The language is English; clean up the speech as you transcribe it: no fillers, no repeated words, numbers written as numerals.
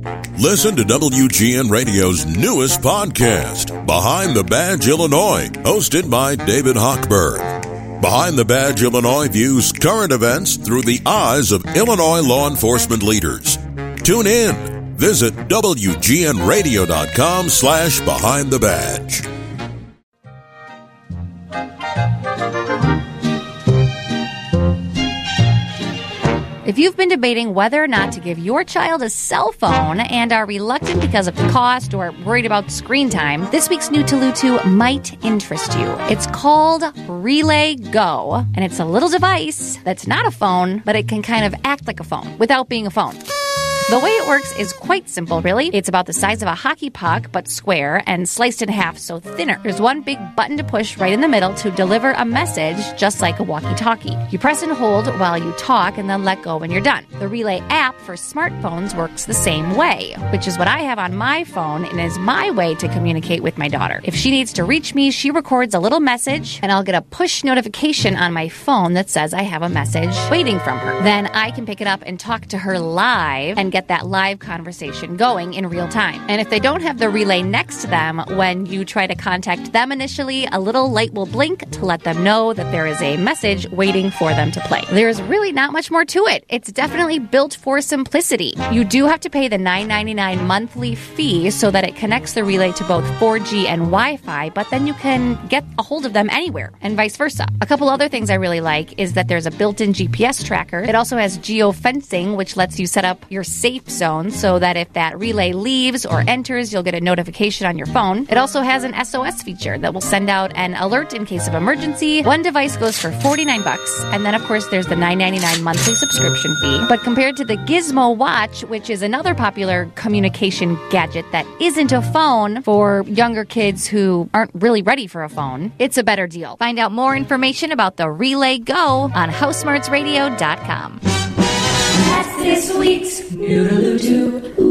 Listen to WGN Radio's newest podcast, Behind the Badge Illinois, hosted by David Hochberg. Behind the Badge Illinois views current events through the eyes of Illinois law enforcement leaders. Tune in. Visit WGNRadio.com/Behind the Badge. If you've been debating whether or not to give your child a cell phone and are reluctant because of the cost or worried about screen time, this week's new Tulutu might interest you. It's called Relay Go, and it's a little device that's not a phone, but it can kind of act like a phone without being a phone. The way it works is quite simple, really. It's about the size of a hockey puck, but square, and sliced in half, so thinner. There's one big button to push right in the middle to deliver a message, just like a walkie-talkie. You press and hold while you talk, and then let go when you're done. The Relay app for smartphones works the same way, which is what I have on my phone, and is my way to communicate with my daughter. If she needs to reach me, she records a little message, and I'll get a push notification on my phone that says I have a message waiting from her. Then I can pick it up and talk to her live and get that live conversation going in real time. And if they don't have the relay next to them, when you try to contact them initially, a little light will blink to let them know that there is a message waiting for them to play. There's really not much more to it. It's definitely built for simplicity. You do have to pay the $9.99 monthly fee so that it connects the relay to both 4G and Wi-Fi, but then you can get a hold of them anywhere, and vice versa. A couple other things I really like is that there's a built-in GPS tracker. It also has geofencing, which lets you set up your safe zone so that if that relay leaves or enters, you'll get a notification on your phone. It also has an SOS feature that will send out an alert in case of emergency. One device goes for $49, and then of course there's the $9.99 monthly subscription fee. But compared to the Gizmo Watch, which is another popular communication gadget that isn't a phone for younger kids who aren't really ready for a phone, it's a better deal. Find out more information about the Relay Go on HouseSmartsRadio.com. That's this week's Noodaloo.